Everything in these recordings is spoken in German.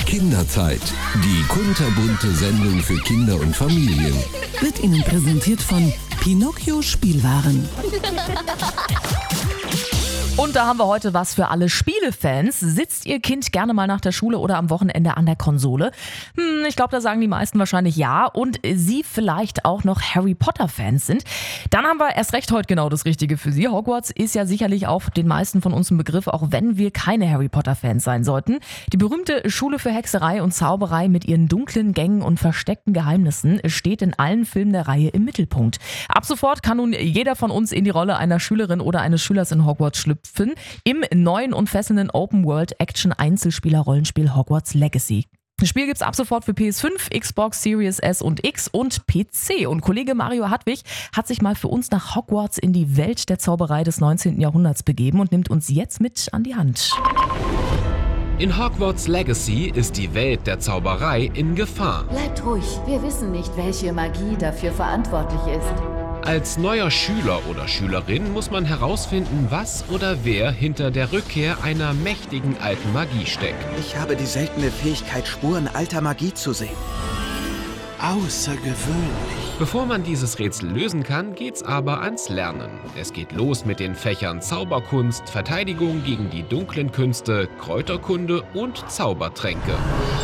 Kinderzeit. Die kunterbunte Sendung für Kinder und Familien. Wird Ihnen präsentiert von Pinocchio Spielwaren. Und da haben wir heute was für alle Spielefans. Sitzt Ihr Kind gerne mal nach der Schule oder am Wochenende an der Konsole? Ich glaube, da sagen die meisten wahrscheinlich ja. Und Sie vielleicht auch noch Harry Potter-Fans sind. Dann haben wir erst recht heute genau das Richtige für Sie. Hogwarts ist ja sicherlich auch den meisten von uns ein Begriff, auch wenn wir keine Harry Potter-Fans sein sollten. Die berühmte Schule für Hexerei und Zauberei mit ihren dunklen Gängen und versteckten Geheimnissen steht in allen Filmen der Reihe im Mittelpunkt. Ab sofort kann nun jeder von uns in die Rolle einer Schülerin oder eines Schülers in Hogwarts schlüpfen. Im neuen und fesselnden Open-World-Action-Einzelspieler-Rollenspiel Hogwarts Legacy. Das Spiel gibt's ab sofort für PS5, Xbox Series S und X und PC. Und Kollege Mario Hartwig hat sich mal für uns nach Hogwarts in die Welt der Zauberei des 19. Jahrhunderts begeben und nimmt uns jetzt mit an die Hand. In Hogwarts Legacy ist die Welt der Zauberei in Gefahr. Bleibt ruhig, wir wissen nicht, welche Magie dafür verantwortlich ist. Als neuer Schüler oder Schülerin muss man herausfinden, was oder wer hinter der Rückkehr einer mächtigen alten Magie steckt. Ich habe die seltene Fähigkeit, Spuren alter Magie zu sehen. Außergewöhnlich. Bevor man dieses Rätsel lösen kann, geht's aber ans Lernen. Es geht los mit den Fächern Zauberkunst, Verteidigung gegen die dunklen Künste, Kräuterkunde und Zaubertränke.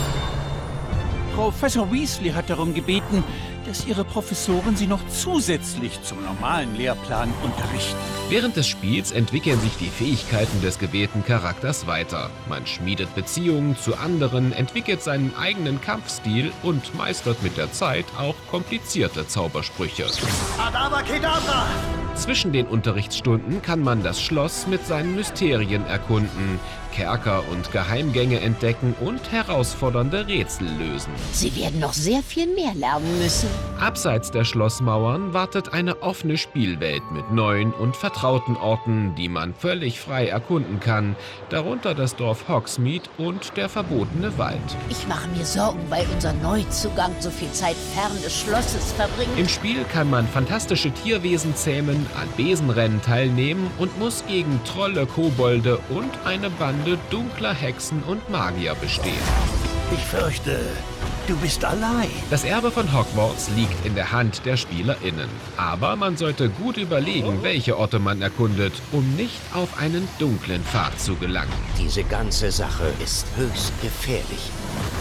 Professor Weasley hat darum gebeten, dass Ihre Professoren Sie noch zusätzlich zum normalen Lehrplan unterrichten. Während des Spiels entwickeln sich die Fähigkeiten des gewählten Charakters weiter. Man schmiedet Beziehungen zu anderen, entwickelt seinen eigenen Kampfstil und meistert mit der Zeit auch komplizierte Zaubersprüche. Avada Kedavra! Zwischen den Unterrichtsstunden kann man das Schloss mit seinen Mysterien erkunden, Kerker und Geheimgänge entdecken und herausfordernde Rätsel lösen. Sie werden noch sehr viel mehr lernen müssen. Abseits der Schlossmauern wartet eine offene Spielwelt mit neuen und vertrauten Orten, die man völlig frei erkunden kann, darunter das Dorf Hogsmeade und der verbotene Wald. Ich mache mir Sorgen, weil unser Neuzugang so viel Zeit fern des Schlosses verbringt. Im Spiel kann man fantastische Tierwesen zähmen, an Besenrennen teilnehmen und muss gegen Trolle, Kobolde und eine Bande dunkler Hexen und Magier bestehen. Ich fürchte, du bist allein. Das Erbe von Hogwarts liegt in der Hand der SpielerInnen. Aber man sollte gut überlegen, welche Orte man erkundet, um nicht auf einen dunklen Pfad zu gelangen. Diese ganze Sache ist höchst gefährlich.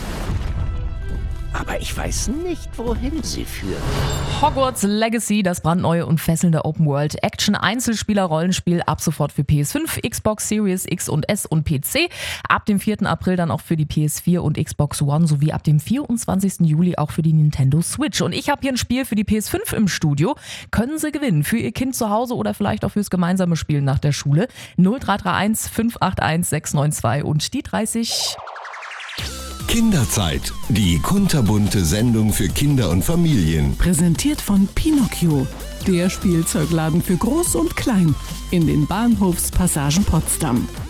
Aber ich weiß nicht, wohin sie führt. Hogwarts Legacy, das brandneue und fesselnde Open-World-Action-Einzelspieler-Rollenspiel ab sofort für PS5, Xbox Series X und S und PC. Ab dem 4. April dann auch für die PS4 und Xbox One sowie ab dem 24. Juli auch für die Nintendo Switch. Und ich habe hier ein Spiel für die PS5 im Studio. Können Sie gewinnen für Ihr Kind zu Hause oder vielleicht auch fürs gemeinsame Spielen nach der Schule. 0331 581 692 und die 30. Kinderzeit. Die kunterbunte Sendung für Kinder und Familien. Präsentiert von Pinocchio, der Spielzeugladen für Groß und Klein in den Bahnhofspassagen Potsdam.